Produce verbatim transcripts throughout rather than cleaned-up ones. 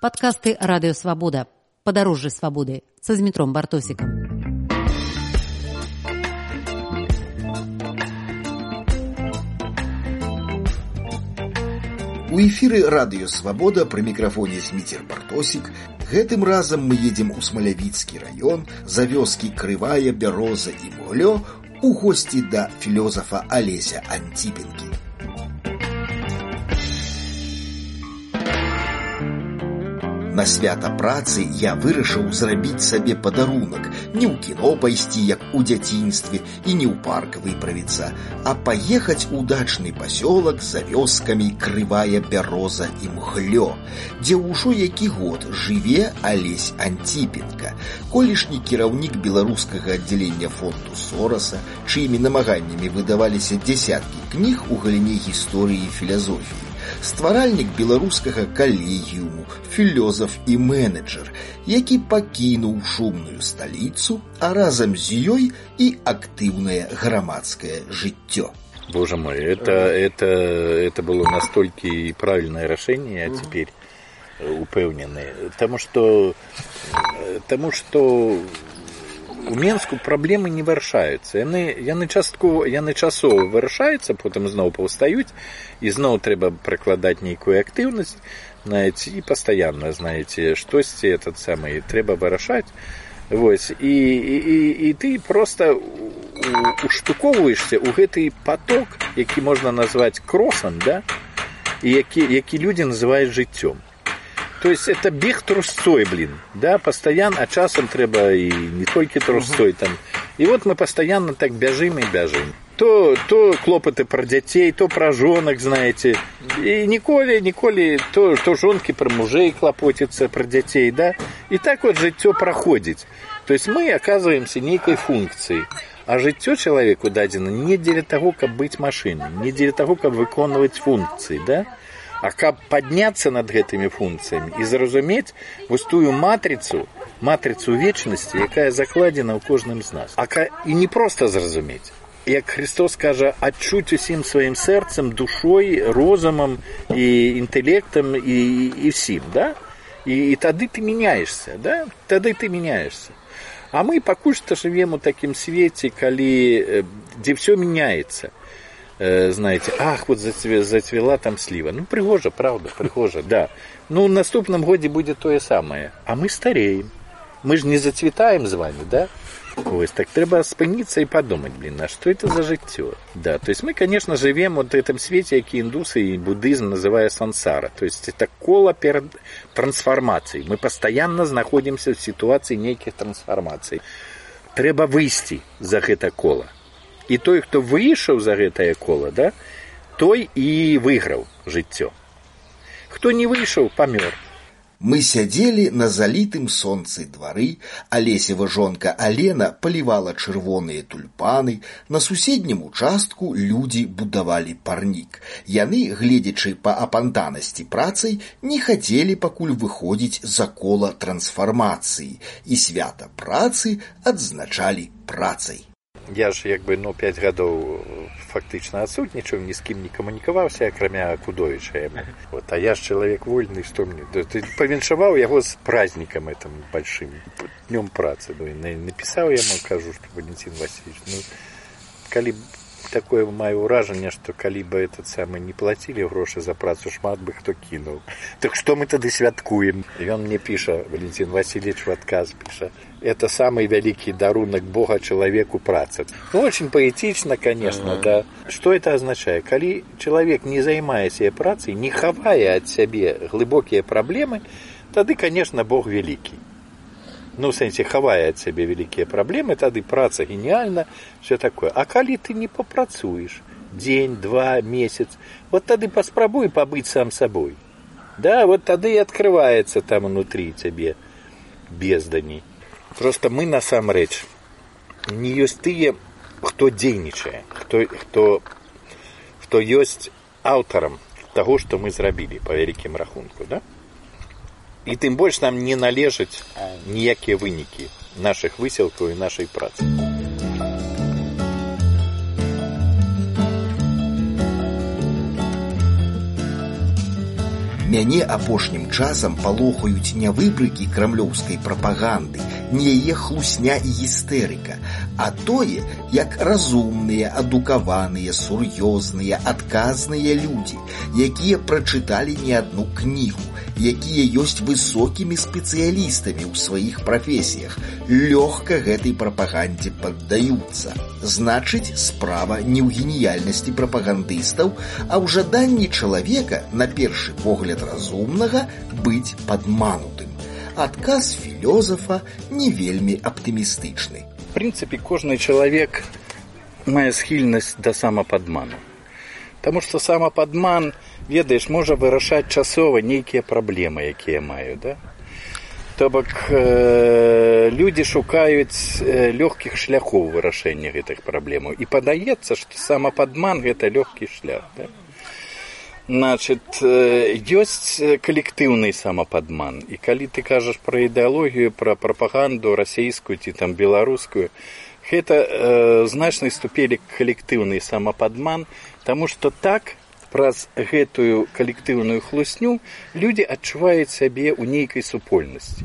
Падкасты Радыё Свабода. Падарожжы свабоды са Змітром Бартосікам. У эфіры Радыё Свабода пры мікрафоне Зміцер Бартосік. Гэтым разам мы едзем у Смалявіцкі раён, за вёскі Крывая, Бяроза і Мглё у госці да філёзафа Алеся Антіпенкі. На свята працы я вырашыў зрабіць сабе падарунак, не ў кіно пайсці, як у дзяцінстве, і не ў парк выправіцца, а паехаць у дачны пасёлак за вёскамі Крывая, Бяроза і Мглё, дзе ўжо які год жыве Алесь Антіпенка, колішні кіраўнік беларускага аддзялення фонду Сораса, чыімі намаганнямі выдаваліся дзясяткі кніг у галіне гісторыі і філазофіі, стваральнік беларускага калегіуму, філёзаф і менеджер, які пакінуў шумную сталіцу, а разам з ёй і актыўнае грамадскае жыццё. Боже мой, это, это, это было настолько правильное решение, а теперь упевнены. Потому что, потому что у Менску проблемы не вырашаюцца. Яны, яны частково, яны часова вырашаюцца, потым зноў паўстаюць, і зноў трэба прыкладаць нейкую актыўнасць, знаете, і пастаянна, знаете, штосьці этот самый трэба вырашаць. Вось, і, і, і, і ты проста уштуковваешся ў гэты поток, які можна назваць кросам, да? І які, які людзі называюць жыццём. То есть это бег трусцой, блин, да, постоянно, а часом треба и не только трусцой там. И вот мы постоянно так бежим и бежим. То, то клопоты про детей, то про жонок, знаете. И николи, николи, то, то жонки про мужей клопотятся, про детей, да. И так вот жыццё проходит. То есть мы оказываемся некой функцией. А жыццё человеку дадзена не для того, как быть машиной, не для того, как выконывать функции, да. А каб падняцца над гэтымі функцыямі і зразумець вось тую матрицу, матрицу вечнасці, якая закладзена ў кожным з нас. А ка... І не проста зразумець. Як Христос кажа, адчуць усім сваім сэрцам, душой, розумам і інтэлектам і, і всім, да? І, і тады ты мяняешься, да? Тады ты мяняешься. А мы пакуль што жывем у такім свеце, калі, дзе ўсё мяняецца. Знаете, ах, вот зацвела, зацвела там слива. Ну, пригожа, правда, пригожа, да. Ну, в наступном годе будет то же самое. А мы стареем. Мы же не зацветаем с вами, да? Ось, так треба спыниться и подумать, блин, а что это за жыццё? Да, то есть мы, конечно, живем вот в этом свете, який индусы и буддизм называют сансара. То есть это коло перед трансформацией. Мы постоянно находимся в ситуации неких трансформаций. Треба выйти за это коло. І той, хто выйшаў за гэтае кола, да, той і выйграў жыццё. Хто не выйшаў, памёр. Мы сядзелі на залітым сонцы двары, Алесева жонка Алена палівала чырвоныя тульпаны, на суседнім участку людзі будавалі парнік. Яны, гледзячы па апантанасці працай, не хацелі пакуль выходзіць за кола трансфармацыі, і свята працы адзначалі працай. Я ж, як бы, ну, пять гадоў фактычна адсутнічаў, ні з кім не камунікаваўся, акрамя Кудовіча. Вот, а я ж чалавек вольны, што мне... Ты павіншаваў яго з празднікам этим большим, днём працы. Ну, напісаў яму, кажу, што Валентин Васильевич, ну, калі такое маю ўражанне, што калі бы этот самы не плацілі грошы за працу, шмат бы хто кінуў. Так што мы тады святкуем? І ён мне піша, Валентин Васильевич в адказ піша, это самый великий дарунок Бога человеку праца. Ну, очень поэтично, конечно, uh-huh. да. Что это означает? Коли человек не займаецца працей, не хавая от себе глубокие проблемы, тогда, конечно, Бог великий. Ну, в сенсе, хавая от себе великие проблемы, тогда праца гениальна, все такое. А коли ты не попрацуешь день, два, месяц, вот тогда поспробуй побыть сам собой. Да, вот тогда и открывается там внутри тебе бездані. Просто мы насамрэч не ёсць тыя, хто дзейнічае, хто, хто, хто ёсць аўтарам таго, што мы зрабілі па вялікім рахунку, да? І тым больш нам не належаць ніякія вынікі нашых высілкаў і нашай працы. Мяне апошнім часам палохаюць не выбрыкі крамлёўскай прапаганды, не яе хлусня і гістэрыка, а тое, як разумныя, адукаваныя, сур'ёзныя, адказныя людзі, якія прачыталі не адну кнігу, якія ёсць высокімі спецыялістамі ў сваіх прафесіях, лёгка гэтай прапагандзе паддаюцца. Значыць, справа не ў геніяльнасці прапагандыстаў, а ў жаданні чалавека, на першы погляд разумнага, быць падманутым. Адказ філёзафа не вельмі аптымістычны. В прынцыпе, кожны чалавек мае схільнасць да самападману. Таму што самападман, ведаеш, можа вырашаць часова нейкія праблемы, якія маю, да? То бок э, людзі шукаюць э, лёгкіх шляхоў вырашэння гэтых праблемаў. І падаецца, што самападман гэта лёгкі шлях, да? Значит, ёсць калектыўны самападман. І калі ты кажаш пра ідэалогію, пра прапаганду расійскую ці там беларускую, гэта э, значнай ступені калектыўны самападман, таму што так праз гэтую калектыўную хлусню людзі адчуваюць сябе ў нейкай супольнасці.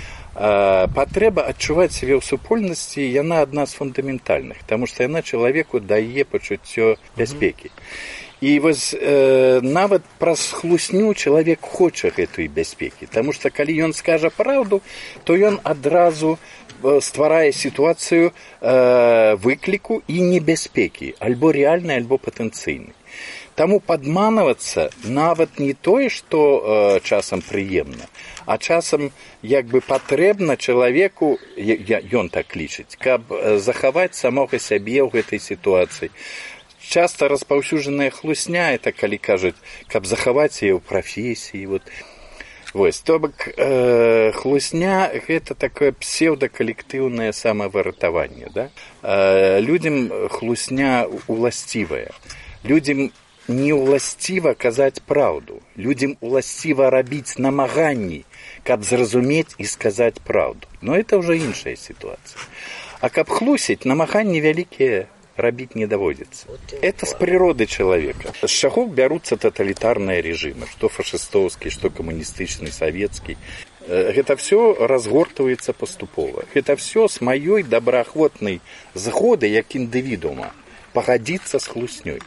Э, патрэба адчуваць сябе ў супольнасці, яна адна з фундаментальных, таму што яна чалавеку дае пачуццё бяспекі. І вось э, нават праз хлусню чалавек хоча гэтай бяспекі, таму што калі ён скажа праўду, то ён адразу стварае сітуацыю э, выкліку і небяспекі, альбо рэальнай, альбо патэнцыйнай. Таму падманвацца нават не тое, што э, часам прыемна, а часам як бы патрэбна чалавеку, ён так лічыць, каб захаваць самога сябе ў гэтай сітуацыі. Часто распаўсюджаная хлусня, это калі кажуць, каб захаваць яе ў прафесіі. Вот. Вось, то бок э, хлусня гэта такое псеўдакалектыўнае самавыратаванне. Да? Э, людзям хлусня уласцівая. Людзям не уласціва казаць праўду. Людзям уласціва рабіць намаганні, каб зразумець і сказаць праўду. Но это ўжо іншая сітуацыя. А каб хлусіць, намаганні вялікія рабіць не даводзіцца. Это з прыроды чалавека. З чаго бяруцца таталітарныя рэжымы, што фашыстоўскі, што камуністычны, савецкі. Гэта ўсё разгортваецца паступова. Гэта ўсё з маёй добраахвотнай згоды, як індывідуума, пагадзіцца з хлуснёй.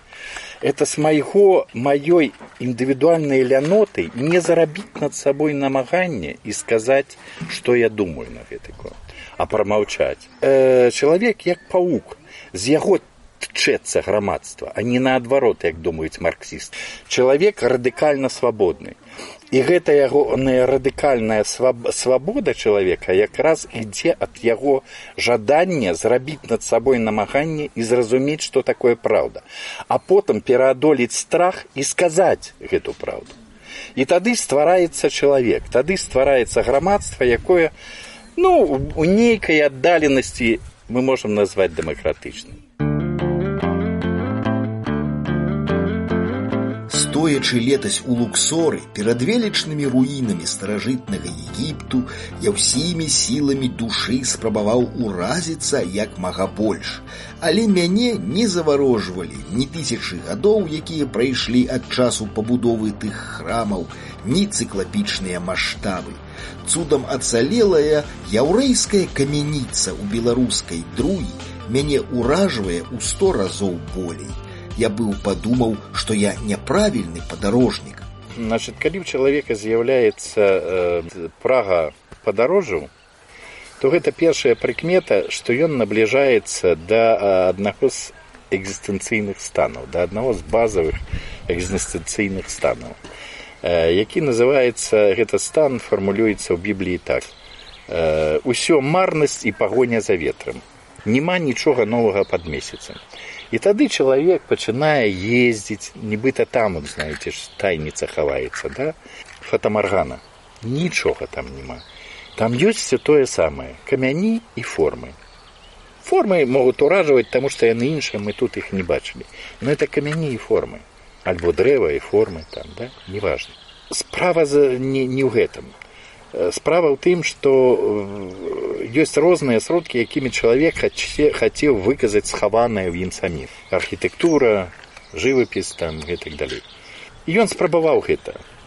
Это з майго, маёй індывідуальнай ляноты не зарабіць над сабой намаганне і сказаць, што я думаю на гэты конт, а прамаўчаць. Э, чалавек як паук, з яго тчэцца грамадства, а не наадварот, як думаюць марксісты. Чалавек радыкальна свабодны. І гэта яго радыкальная свабода чалавека якраз ідзе ад яго жадання зрабіць над сабой намаганне і зразумець, што такое праўда. А потым пераадолець страх і сказаць гэту праўду. І тады ствараецца чалавек, тады ствараецца грамадства, якое, ну, у нейкай аддаленасці мы можам назваць дэмакратычным. Стоячы летась у Луксоры перад велічнымі руінамі старажытнага Егіпту, я ўсімі сіламі душы спрабаваў уразіцца як мага больш. Але мяне не заварожвалі ні тысячы гадоў, якія прайшлі ад часу пабудовы тых храмаў, ні цыклапічныя маштабы. Цудам ацалелая яўрэйская камяніца ў беларускай другі мяне ўражвае ў сто разоў болей. Я быў падумаў, што я няправільны падарожнік. Значит, калі ў чалавека з'яўляецца э, прага падарожжаў, то гэта першая прыкмета, што ён набліжаецца да аднаго з экзістэнцыйных станаў, да аднаго з базавых экзістэнцыйных станаў, э, які называецца, гэта стан фармулюецца ў Бібліі так. Э, усё марнасць і пагоня за ветрам. Нема нічога новага пад месяцам. І тады чалавек пачынае ездзіць, нібыта там, вот, знаеце, тайніца хаваецца, да? Фатамаргана. Нічога там няма. Там ёсць все тое самае. Камяні і формы. Формы могуць уражваць, таму што яны іншыя, мы тут іх не бачылі. Но это камяні і формы. Альбо дрэва і формы там, да? Неважна. Справа не, не ў гэтым. Справа ў тым, што ёсць розныя сродкі, якімі чалавек хацеў выказаць схаванае ў ім самім. Архітэктура, жывапіс там і так далей. І ён спрабаваў гэта.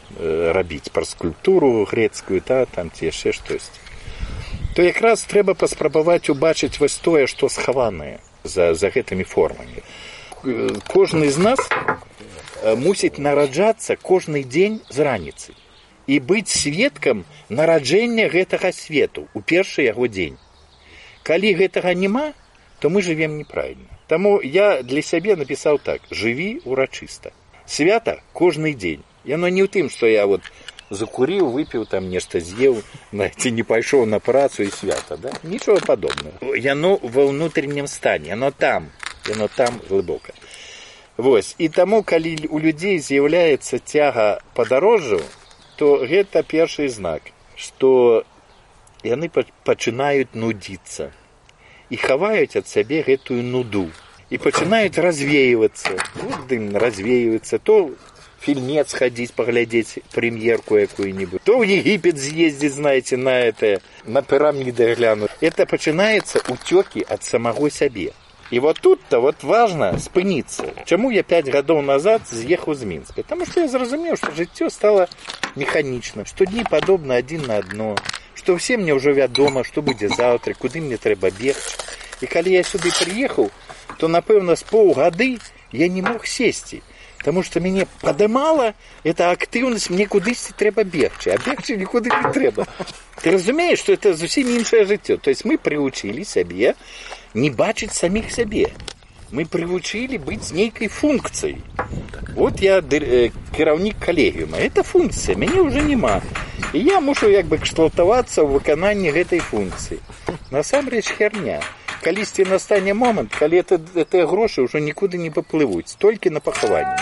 э, рабіць пра скульптуру грецкую, та, там ці яшчэ штосьці, то якраз трэба паспрабаваць убачыць вось тое, што схаванае за, за гэтымі формамі. Кожны з нас мусіць нараджацца кожны дзень з раніцы і быць сведкам нараджэння гэтага свету у першы яго дзень. Калі гэтага няма, то мы жывем неправільна. Таму я для сябе напісаў так: жыві урачыста. Свята кожны дзень. Яно не ў тым, што я вот закуріў, выпіў, там нешта з'еў, ці не пайшоў на працу і свята, да? Нічого падобнага. Яно ва ўнутреннім стане, яно там, яно там глыбока. Вось, і таму, калі у людзей з'яўляецца цяга падарожжаў, то гэта першы знак, што яны пачынаюць нудзіцца і хаваюць ад сябе гэтую нуду і пачынаюць развеивацца. Вот дым развеиваецца, то фильмец ходить, поглядеть премьерку какую-нибудь, то в Египет съездить, знаете, на это, на пирамиды глянуть. Это начинается утеки от самого себе. И вот тут-то вот важно спыниться. Чему я пять годов назад съехал из Минска? Потому что я зразумел, что жыццё стало механичным, что дни подобны один на одно, что все мне уже вядома, что будет завтра, куды мне трэба бегчь. И когда я сюда приехал, то, напевно, с полгоды я не мог сесть. Потому что мяне падымала эта актыўнасць, мне кудысьці трэба бегчы, а бегчы нікуды не трэба. Ты разумееш, што это зусім іншае жыццё. То есть мы прывучылі сябе не бачыць саміх сябе. Мы прывучылі быць нейкай функцыяй. Вот я кіраўнік калегіума. Это функцыя, мяне ўжо няма. І я мушу як бы кшталтавацца ў выкананні гэтай функцыі. Насамрэч херня. Калісьці настане момант, калі гэтыя грошы ўжо нікуды не паплывуць, толькі на пахаванне.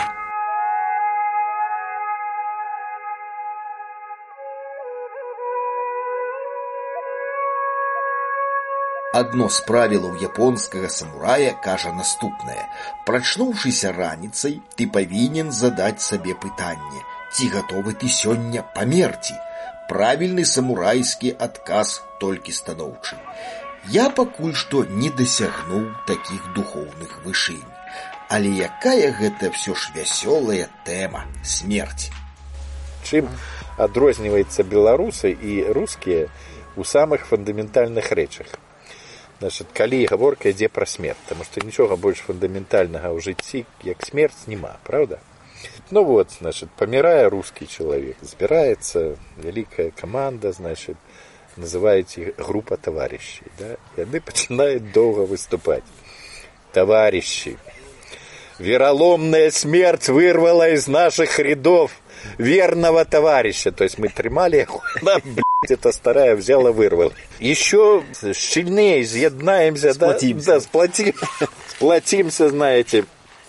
Адно з правілаў японскага самурая кажа наступнае: прачнуўшыся раніцай, ты павінен задаць сабе пытанне: ці гатовы ты сёння памерці? Правільны самурайскі адказ толькі станоўчы. Я пакуль што не дасягнуў такіх духоўных вышынь. Але якая гэта ўсё ж вясёлая тэма — смерць. Чым адрозніваецца беларусы і рускія ў самых фундаментальных рэчах? Значит, калі гаворка ідзе пра смерць, таму што нічога больш фундаментальнага ў жыцці, як смерць, няма, правда? Ну вот, значит, памірае рускі чалавек, збіраецца вялікая каманда, значит, называете группа товарищей, да? И они начинают долго выступать. Товарищи, вероломная смерть вырвала из наших рядов верного товарища. То есть мы тримали его, нам, блядь, эта старая взяла, вырвала. Еще сильнее изъеднаемся, сплотимся. Да, сплотим, сплотимся, знаете.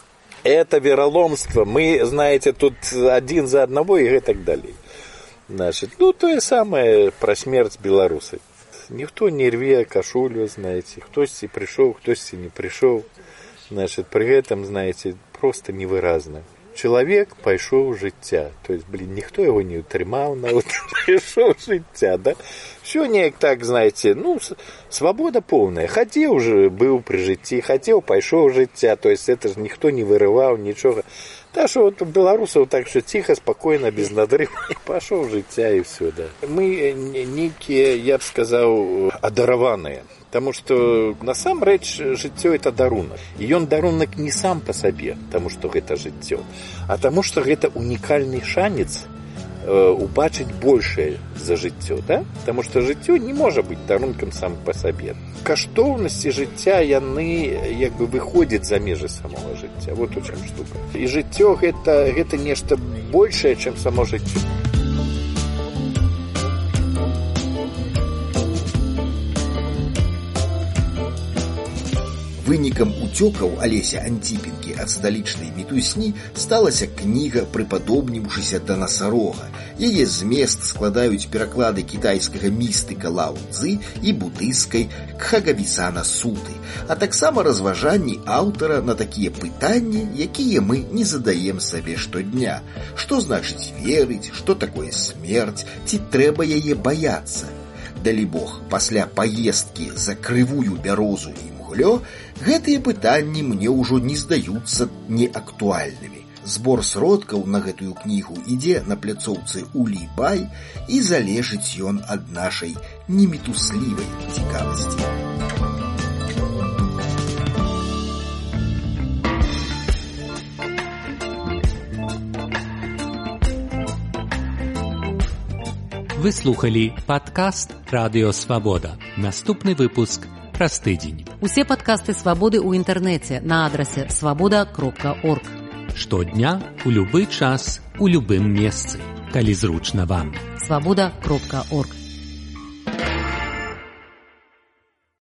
Это вероломство. Мы, знаете, тут один за одного и так далее. Значит, ну, тое самае пра смерць беларусы. Ніхто не рве кашулю, знаете, хтосьці прыйшоў, хтосьці не прыйшоў. Значит, пры гэтым, знаете, просто невыразна. Чалавек пайшоў жыцця. То есть, блин, ніхто яго не утрымаў, нават прыйшоў жыцця, да? Всё неяк так, знаете, ну, свабода поўная. Хацеў уже, быў пры жыцці, хацеў, пайшоў жыцця. То есть, это ж ніхто не вырываў, нічога. Так что вот у белорусов так что тихо, спокойно, без надрыва, пошел жыцця и все, да. Мы некие, я бы сказал, одарованные. Потому что насамрэч жыццё это дарунак. И он дарунак не сам по себе, потому что это жыццё, а потому что это уникальный шанец э, убачыць большее за жыццё, да? Потому что жыццё не может быть дарункам сам по себе. Каштоўнасці жыцця яны як бы выходзяць за межы самого жыцця. Вот у чым штука. І жыццё гэта, гэта нешта большее, чым само жыццё. Вынікам уцёкаў Алеся Антіпенкі ад сталічнай мітусні сталася кніга, прыпадобніўшыся да насарога. Яе змест складаюць пераклады кітайскага містыка Лао Цзы і будыйскай Кхагавісана Суты, а таксама разважанні аўтара на такія пытанні, якія мы не задаем сабе штодня. Што значыць верыць, што такое смерць, ці трэба яе баяцца? Далі Бог, пасля паездкі за крывую бярозу і мглё, гэтыя пытанні мне ўжо не здаюцца неактуальнымі. Збор сродкаў на гэтую кнігу ідзе на пляцоўцы Улі-Бай і залежыць ён ад нашай немітуслівай цікавасці. Вы слухали падкаст «Радыё Свабода». Наступны выпуск праз тыдзень. Усе падкасты «Свабоды» ў інтэрнэце на адрасе свабода кропка орг. Штодня, у любы час, у любым месцы, калі зручна вам. свабода кропка орг.